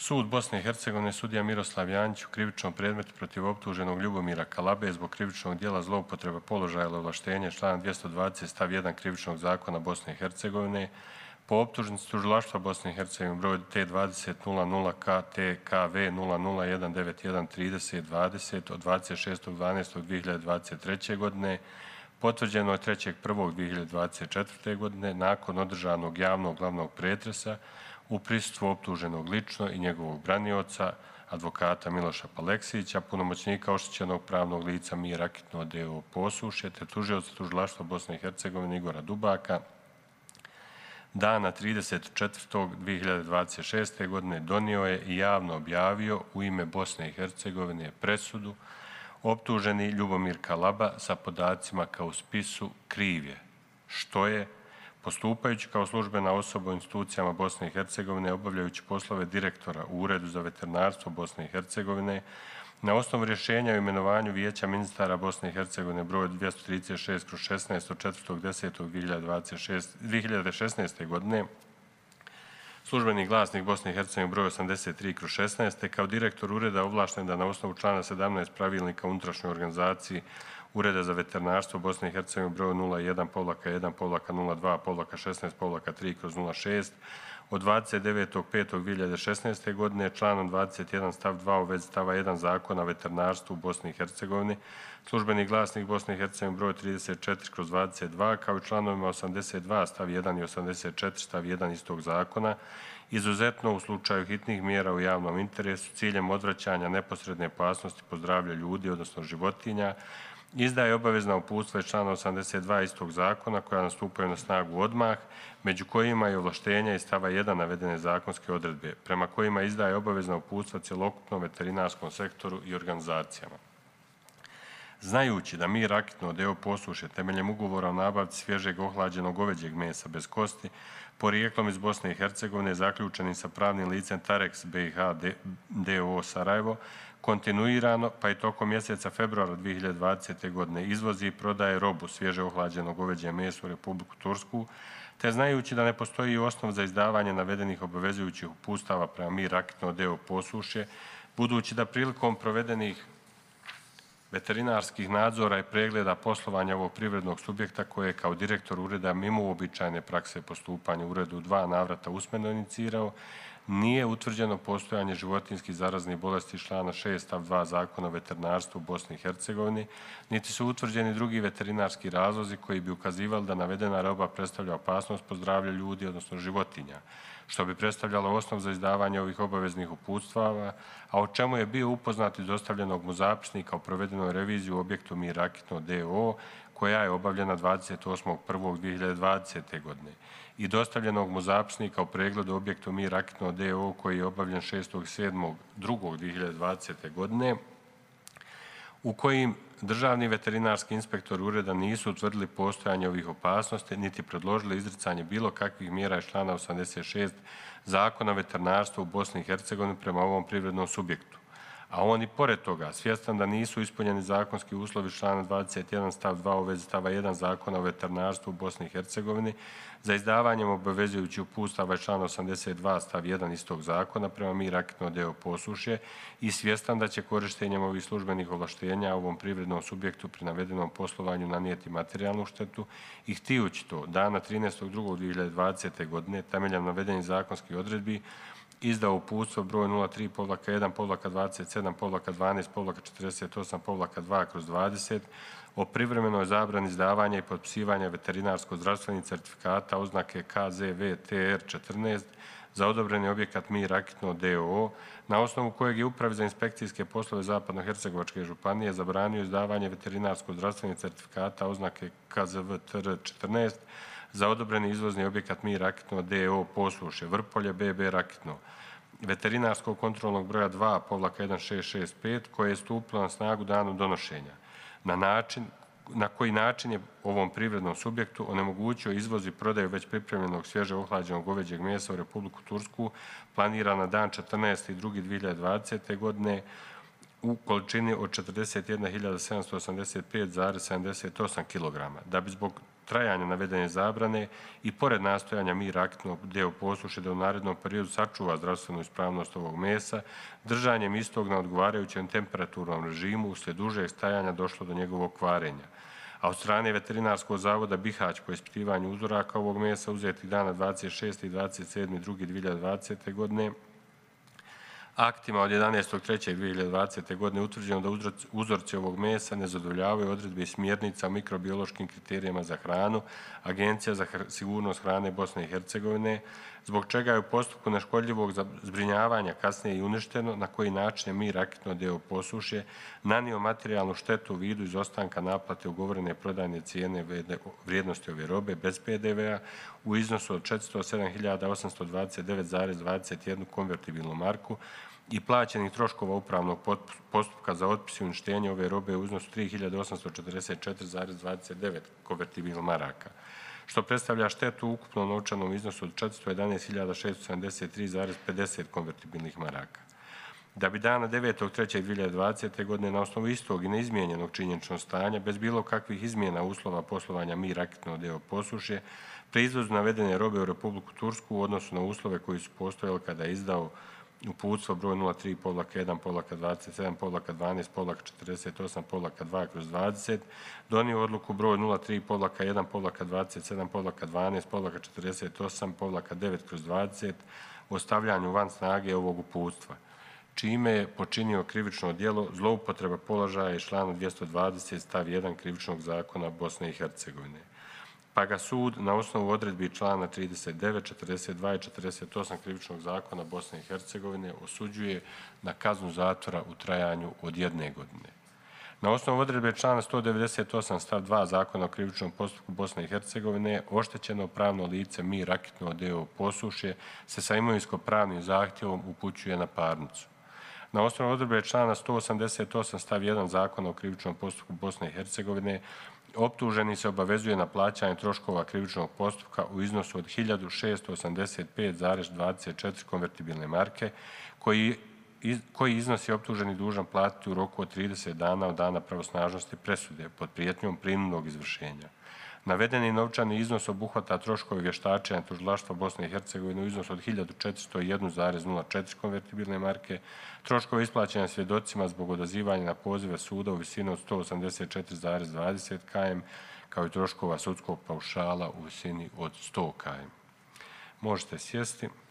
Sud Bosne i Hercegovine, sudija Miroslav Janjić u krivičnom predmetu protiv optuženog Ljubomira Kalabe zbog krivičnog djela zloupotrebe položaja ili ovlaštenja člana 220 stav 1 krivičnog zakona Bosne i Hercegovine po optužnici tužilaštva Bosne i Hercegovine broj T20 KTKV 00191320 od 26.12.2023. godine potvrđeno je 3.1.2024. godine nakon održanog javnog glavnog pretresa u prisustvu optuženog lično i njegovog branioca, advokata Miloša Paleksića, punomoćnika oštećenog pravnog lica Mir Rakitno d.o.o. Posušje, te tužioca tužilaštva Bosne i Hercegovine Igora Dubaka, dana 30.4.2026. godine donio je i javno objavio u ime Bosne i Hercegovine presudu optuženi Ljubomir Kalaba sa podacima kao u spisu kriv je, što je, postupajući kao službena osoba u institucijama Bosne i Hercegovine, obavljajući poslove direktora u Uredu za veterinarstvo Bosne i Hercegovine, na osnovu rješenja o imenovanju Vijeća ministara Bosne i Hercegovine broj 236/16 od 4.10.2016. godine, Službeni glasnik Bosne i Hercegovine broj 83/16, te kao direktor ureda ovlašten da na osnovu člana 17 pravilnika o unutrašnjoj organizaciji Ureda za veterinarstvo Bosne i Hercegovine broj 01-1-02-16-3/06 od 29.5.2016. godine članom 21 stav 2 u vezi stava 1 Zakona o veterinarstvu u Bosni i Hercegovini, Službeni glasnik Bosne i Hercegovine broj 34/22, kao i članovima 82 stav 1 i 84 stav 1 istog zakona, izuzetno u slučaju hitnih mjera u javnom interesu ciljem odvraćanja neposredne opasnosti po zdravlje ljudi, odnosno životinja, izdaje obavezna uputstva iz člana 82 istog zakona koja nastupaju na snagu odmah, među kojima je ovlaštenja iz stava 1 navedene zakonske odredbe, prema kojima izdaje obavezna uputstva cjelokupnom veterinarskom sektoru i organizacijama. Znajući da Mir Rakitno d.o.o. Posušje temeljem ugovora o nabavci svježeg ohlađenog goveđeg mesa bez kosti, porijeklom iz Bosne i Hercegovine, zaključenim sa pravnim licem Tarex BiH d.o.o. Sarajevo, kontinuirano, pa i tokom mjeseca februara 2020. godine izvozi i prodaje robu svježe ohlađeno goveđe meso u Republiku Tursku, te znajući da ne postoji osnov za izdavanje navedenih obavezujućih uputstava prema Mir Rakitno d.o.o. Posušje, budući da prilikom provedenih veterinarskih nadzora i pregleda poslovanja ovog privrednog subjekta koje je kao direktor ureda mimo uobičajene prakse postupanja u uredu 2 navrata usmeno inicirao, nije utvrđeno postojanje životinjskih zaraznih bolesti iz člana 6 stav 2 Zakona o veterinarstvu u Bosni i Hercegovini, niti su utvrđeni drugi veterinarski razlozi koji bi ukazivali da navedena roba predstavlja opasnost po zdravlje ljudi, odnosno životinja, što bi predstavljalo osnov za izdavanje ovih obaveznih uputstava, a o čemu je bio upoznat iz dostavljenog mu zapisnika o provedenoj reviziji u objektu Mir Rakitno d.o.o. koja je obavljena 28.1.2020. godine i dostavljenog mu zapisnika o pregledu objektu Mir Rakitno d.o.o. koji je obavljen 6.7.2020. godine, u kojim državni veterinarski inspektori ureda nisu utvrdili postojanje ovih opasnosti niti predložili izricanje bilo kakvih mjera iz člana 86 Zakona o veterinarstvu u Bosni i Hercegovini prema ovom privrednom subjektu. A on i pored toga, svjestan da nisu ispunjeni zakonski uslovi člana 21 stav 2 u vezi stava 1 Zakona o veterinarstvu u Bosni i Hercegovini za izdavanjem obavezujućih uputstava iz člana 82 stav 1 istog zakona prema Mir Rakitno d.o.o. Posušje i svjestan da će korištenjem ovih službenih ovlaštenja ovom privrednom subjektu pri navedenom poslovanju nanijeti materijalnu štetu i htijući to dana 13.2.2020. godine temeljem navedenih zakonskih odredbi izdao uputstvo broj 03-1-27-12-12-48-2/20 o privremenoj zabrani izdavanja i potpisivanja veterinarsko-zdravstvenih certifikata oznake KZVTR14 za odobreni objekat Mir Rakitno d.o.o. na osnovu kojeg je Upravi za inspekcijske poslove Zapadno-Hercegovačke županije zabranio izdavanje veterinarsko-zdravstvenih certifikata oznake KZVTR14 za odobreni izvozni objekat Mir Rakitno d.o.o. Posušje, Vrpolje, BB Rakitno, veterinarskog kontrolnog broja 2-1665 koje je stupilo na snagu danom donošenja. Na koji način je ovom privrednom subjektu onemogućio izvoz i prodaju već pripremljenog svježe ohlađenog goveđeg mesa u Republiku Tursku planiran na dan 14.2.2020. godine u količini od 41.785,78 kg, da bi zbog trajanja navedene zabrane i pored nastojanja Mira Akitnog d.o. Posušje da u narednom periodu sačuva zdravstvenu ispravnost ovog mesa, držanjem istog na odgovarajućem temperaturnom režimu uslijed dužeg stajanja došlo do njegovog kvarenja. A od strane Veterinarskog zavoda Bihać po ispitivanju uzoraka ovog mesa uzetih dana 26. i 27.2.2020. godine aktima od 11.3.2020. godine utvrđeno da uzorci ovog mesa ne zadovoljavaju odredbe i smjernica o mikrobiološkim kriterijima za hranu Agencija za sigurnost hrane Bosne i Hercegovine, zbog čega je u postupku neškodljivog zbrinjavanja kasnije i uništeno, na koji način je Mir Akitno d.o. Posušje nanio materijalnu štetu u vidu izostanka naplate ugovorene prodajne cijene vrijednosti ove robe bez PDV-a u iznosu od 407.829,21 konvertibilnu marku i plaćenih troškova upravnog postupka za otpis i uništenje ove robe u iznosu 3.844,29 konvertibilnih maraka, što predstavlja štetu u ukupnom novčanom iznosu od 411.673,50 konvertibilnih maraka. Da bi dana 9.3.2020. godine na osnovu istog i neizmijenjenog činjeničnog stanja, bez bilo kakvih izmjena uslova poslovanja Mir Akitno d.o. Posušje, pri izvozu navedene robe u Republiku Tursku u odnosu na uslove koji su postojali kada je izdao uputstvo broj 03-1-27-12-12-48-48/20 donio odluku broj 03-1-27-12-12-48/9 o stavljanju van snage ovog uputstva, čime je počinio krivično djelo zloupotreba položaja iz člana 220 stav 1 Krivičnog zakona Bosne i Hercegovine. Pa ga sud na osnovu odredbi člana 39, 42 i 48 Krivičnog zakona Bosne i Hercegovine osuđuje na kaznu zatvora u trajanju od 1 godine. Na osnovu odredbe člana 198 stav 2 Zakona o krivičnom postupku Bosne i Hercegovine oštećeno pravno lice Mir Akitno d.o. Posušje se sa imovinsko-pravnim zahtjevom upućuje na parnicu. Na osnovu odredbe člana 188 stav 1 Zakona o krivičnom postupku Bosne i Hercegovine optuženi se obavezuje na plaćanje troškova krivičnog postupka u iznosu od 1.685,24 konvertibilne marke, koji iznos je optuženi dužan platiti u roku od 30 dana od dana pravosnažnosti presude pod prijetnjom prinudnog izvršenja. Navedeni novčani iznos obuhvata troškove vještačenja Tužilaštva Bosne i Hercegovine u iznosu od 1.401,04 konvertibilne marke, troškove isplaćanja svjedocima zbog odazivanja na pozive suda u visini od 184,20 km, kao i troškova sudskog paušala u visini od 100 km. Možete sjesti.